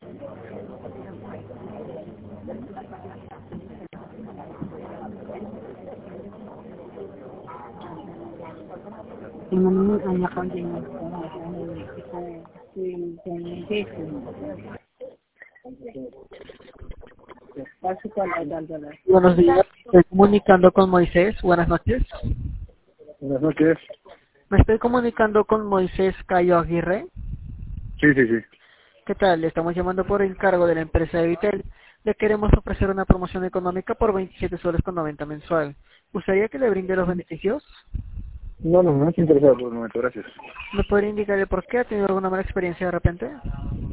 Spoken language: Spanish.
Tingnan mo yung anak ko din Paso pala, Daldala. Buenos días, estoy comunicando con Moisés. Buenas noches. Buenas noches. Me estoy comunicando con Moisés Cayo Aguirre. Sí, sí, sí. ¿Qué tal? Le estamos llamando por encargo de la empresa de Vitel. Le queremos ofrecer una promoción económica por 27 soles con 90 mensual. ¿Gustaría que le brinde los beneficios? No, no, no estoy interesado por el momento, gracias. ¿Me podría indicar el por qué? ¿Ha tenido alguna mala experiencia de repente?